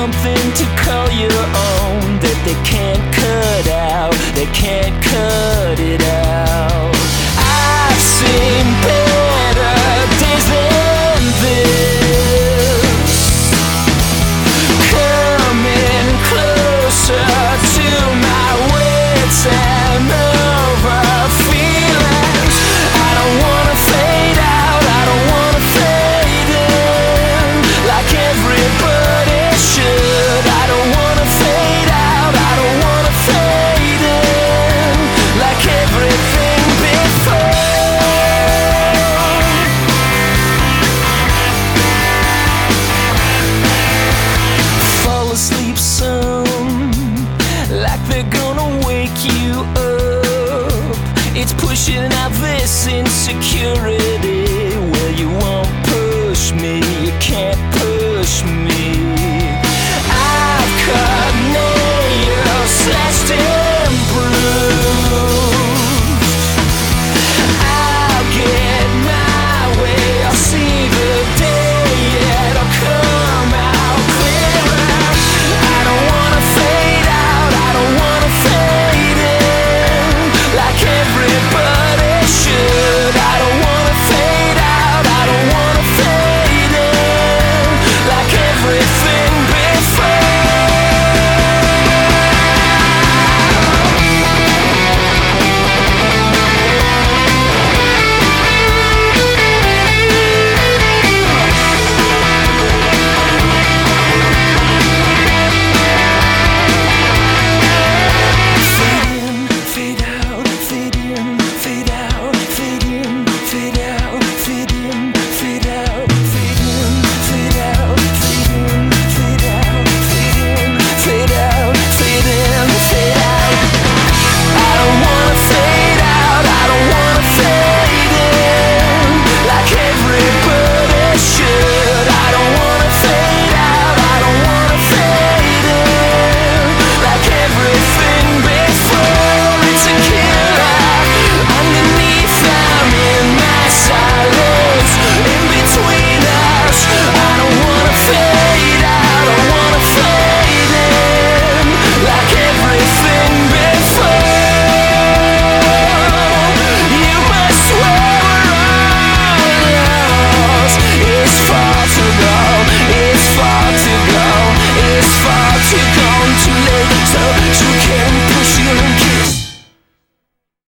something to call your own that they can't cut out, they can't cut it out. I've seen better days than this, coming closer to my wits and over feelings. I don't wanna fade out, I don't wanna fade in like everybody should. I don't wanna fade out, I don't wanna fade in like everything before. Fall asleep soon, like they're gonna wake you up. It's pushing out the